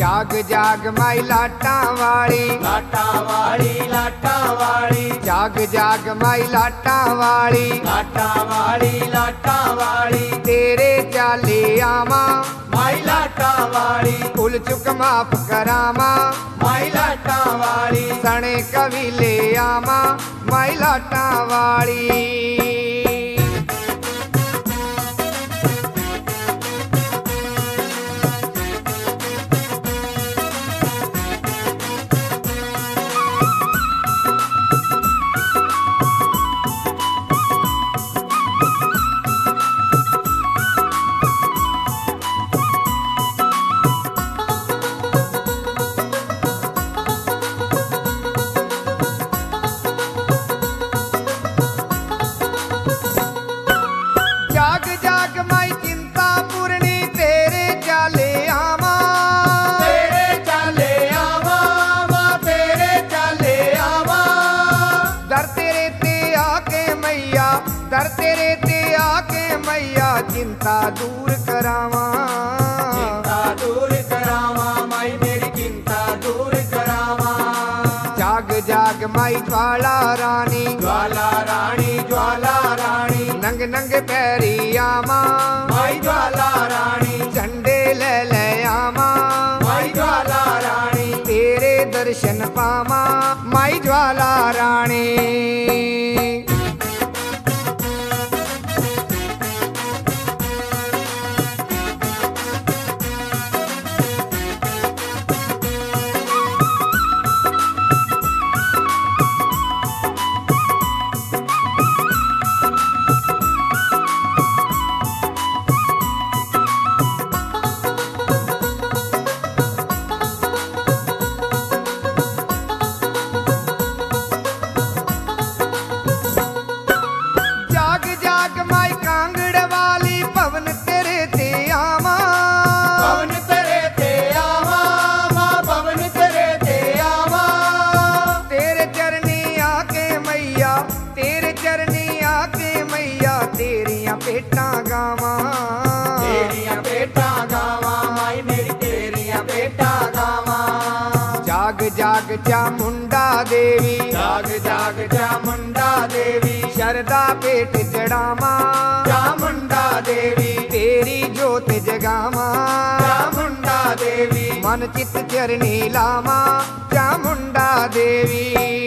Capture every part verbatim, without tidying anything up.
जाग जाग माई लाटा वाली, लाटा वाली लाटा वाली, जाग जाग माई लाटा वाली, लाटा वाली लाटा वाली, तेरे चाले आवा माई लाटा वाली, भूल चुक माफ करावा माई लाटा वाली, सने कवि ले आवा माई लाटा वाली। जाग जाग माई चिंता पूर्णी तेरे चाले आवा, तेरे चाले आवा माँ तेरे चाले आवा, दर तेरे ते आके मैया, दर तेरे ते आके मैया चिंता दूर करावा, चिंता दूर करावा माई मेरी चिंता दूर करावा। जाग जाग माई ज्वाला रानी, ज्वाला रानी ज्वाला रानी, नंग नंग पैरी आवा माई ज्वाला रानी, झंडे ले ले आवा माई ज्वाला रानी, तेरे दर्शन पावा माई ज्वाला रानी। जाग जाग माई कांगड़ वाली पवन तेरे ते आवा, पवन तेरे ते आवा माँ पवन तेरे ते आवा, तेरे चरनी आके मैया, तेरे चरनी आके मैया तेरिया पेटा गावा, तेरिया बेटा गावा माई मेरी तेरिया बेटा गावा। जाग जाग चामुंडा देवी, जाग जाग चामुंडा देवी, शरदा पेट चढ़ावा चामुंडा देवी, तेरी जोत जगावा, चामुंडा देवी, मन चित चरनी लावा चामुंडा देवी।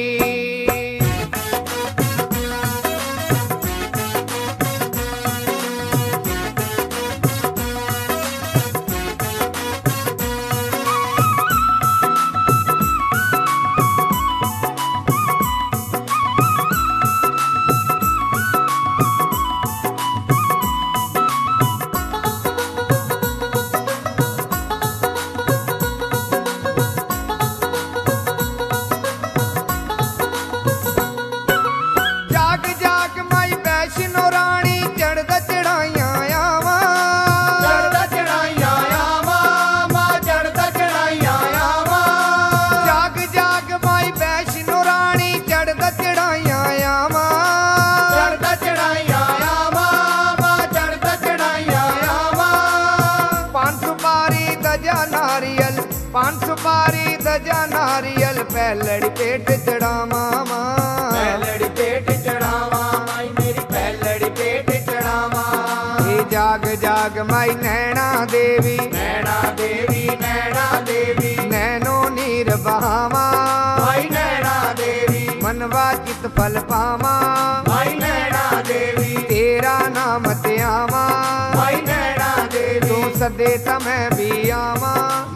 जाग जाग माई वैष्णो रानी चढ़दा चढ़ाइया आवा, चढ़दा चढ़ाइया आवा माँ चढ़दा चढ़ाइया आवा, जाग जाग माई वैष्णो रानी चढ़दा चढ़ाइया आवा, चढ़दा चढ़ाइया आवा माँ चढ़दा चढ़ाइया आवा, पान सुपारी दजा नारियल, पान सुपारी दजा नारियल पैलड़ी पेट चढ़ावा पैलड़ी पेट चढ़ावा माई मेरी पैलड़ी पेट चढ़ावा। हे जाग जाग माई नैना देवी, नैना देवी नैना देवी, नैनो नीर बहावा माई नैना देवी, मनवा चित फल पावा माई नैना देवी, तेरा नाम ते आवा, माई नैना देवी, तू सदे तमें भी आवा